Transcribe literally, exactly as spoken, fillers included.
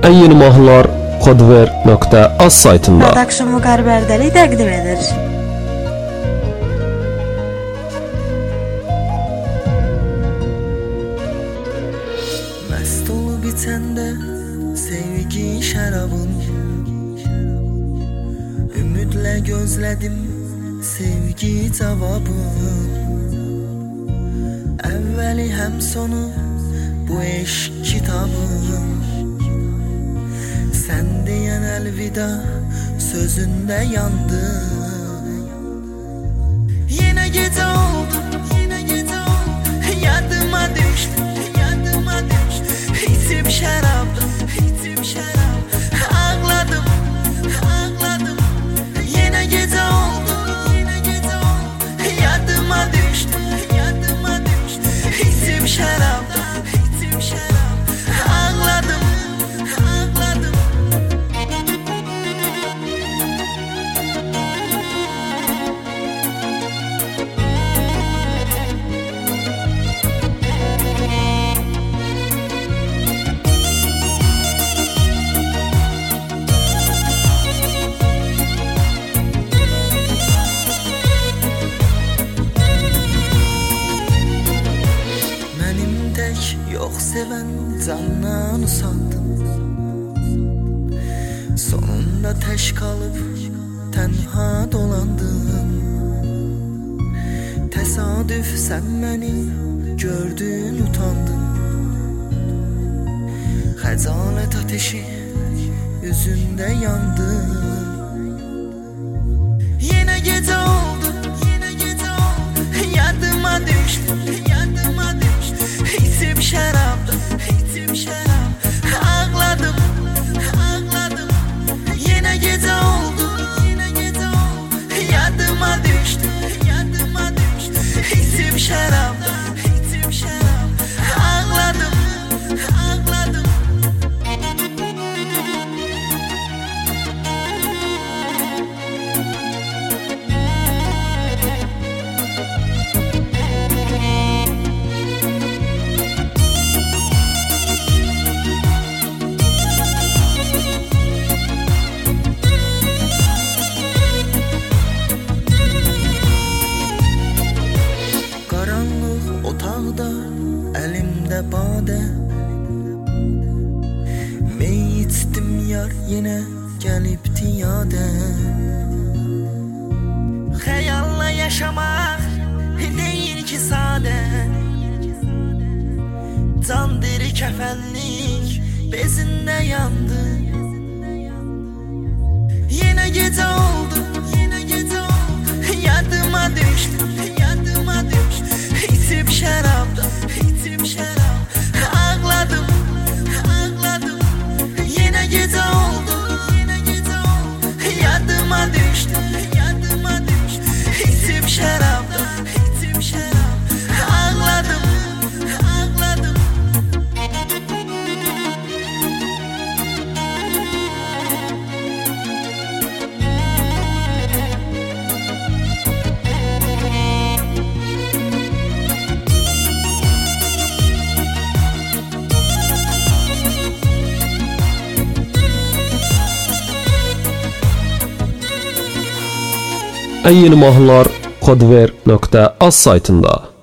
Ən yeni mahnılar kodver nöqtə az saytında. Production Müqarib Ərdəli təqdim edir. Məst olub içəndə sevgi şərabın, ümidlə gözlədim sevgi cavabın. Əvvəli həm sonu bu eşq kitabın, sən deyən əlvida sözündə yandım. Yenə gecə oldu, yenə gecə oldu, yadıma düşdü, yadıma düşdü. İçim şərabdı, içim şərab, ağladım, ağladım. Yenə gecə oldu, yenə gecə oldu, yadıma düşdü, yadıma düşdü. İçim şərabdı, içim şərab, ağladım, ağladım. Yox sevən candan usandım, sonunda tək qalıb tənha dolandım. Təsadüf sən məni gördün utandın, xəcalət ateşi üzündə yandı. Yenə gecə oldu, yenə gecə oldu, yadıma düşdü, yadıma düşdü. İçim şərabdı, içim şərab, ağladım, ağladım. Yenə gecə oldu, yenə gecə oldu, yadıma düşdü, yadıma düşdü. İçim şərabdı, içim şərab, ağladım, ağladım. Otaqda əlimdə badə, mey içdim yar yenə gəlibdi yadə. Xəyalla yaşamaq deyir ki sadə, can diri kəfənlik bezində yandı. Yenə gecə oldu, yenə gecə oldu, yadıma düşdü, yadıma düşdü. İçim şərabdı, içim şərab, ağladım, ağladım. Yenə gecə oldu, yenə gecə oldu, yadıma düşdü, yadıma düşdü. İçim şərabdı, içim şərab, ağladım, ağladım. Ən yeni mahnılar kodver nöqtə az saytında.